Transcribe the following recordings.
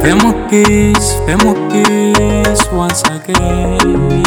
Femo kiss once again.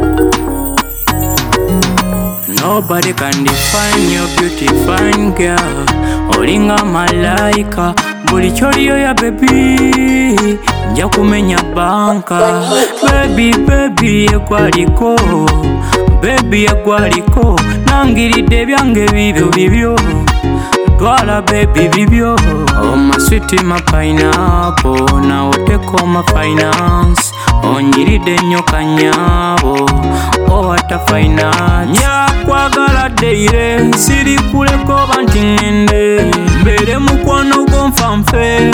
Nobody can define your beauty, fine girl. Olinga malaika, buli kyoliyo ya baby. Nja kumenya banka. Baby yegwaliko, baby yegwaliko. Nangiridde byange bibyo. Twala baby bibyo. Oh my sweet my pineapple. Now take all my finance. Onyiridde nnyo kanyabo. Oh what a finance. Nyakwagala deire. Siri kuleko banti ngende. Mbere mukwano gonfa nfe.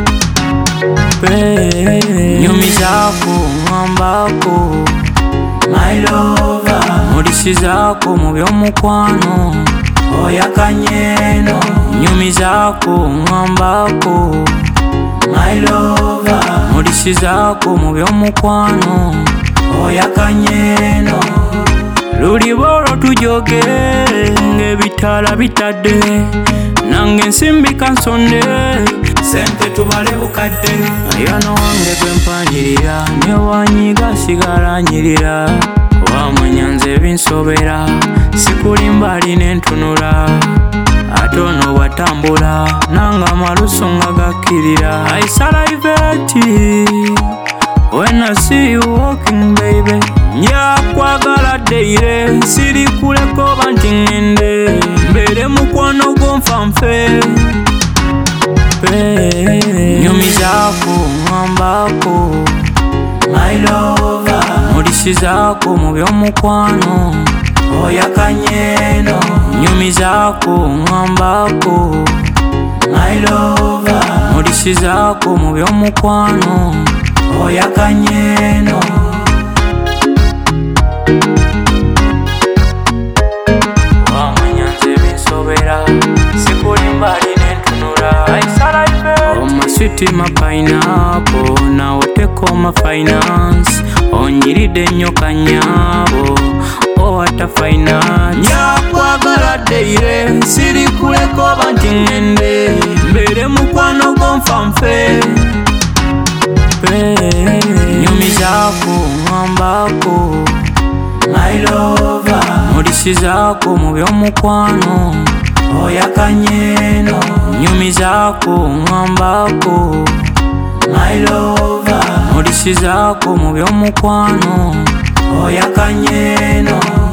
Nyumizako ngambako. My lover. Mulisizako mu by'omukwano. Oya kanyeno. Nyumizako ngambako. My lover. Mulisizako mu by'omukwano. Oya kanyeno. Lulibolo tujoge ng'ebitala bitadde. Nange nsimbika nsonde. Sente tubale bukadde. Ayano wange gwempanjirira. Ne wanyiga sigala nyirira. Wamanya nze binsobera. Sikulimba aline ntunula. Atono watambula. Nanga malusu nga gakkirira. I salivate when I see you walking baby. Nyakwagala deire. Siri kuleko banti ngende. Mbere mukwano gonfa nfe. Nyumizako ngambako. My lover. Mulisizako mu by'omukwano. Oya kanyeno. Nyumizako ngambako. My lover. Mulisizako mu by'omukwano. Oya kanyeno. Wamanya nze binsobera. Sikulimba aline ntunula. Oh my sweet my pineapple. Now take all my finance. Onyiridde nnyo kanyabo. Oh what a finance. Nyakwagala deire. Siri kuleko banti ngende. Mbere mukwano gonfa nfe. Nyumizako ngambako. My lover. Mulisizako mu by'omukwano. Oya kanyeno. Nyumizako ngambako. My lover. Mulisizako mu by'omukwano. Oya kanyeno.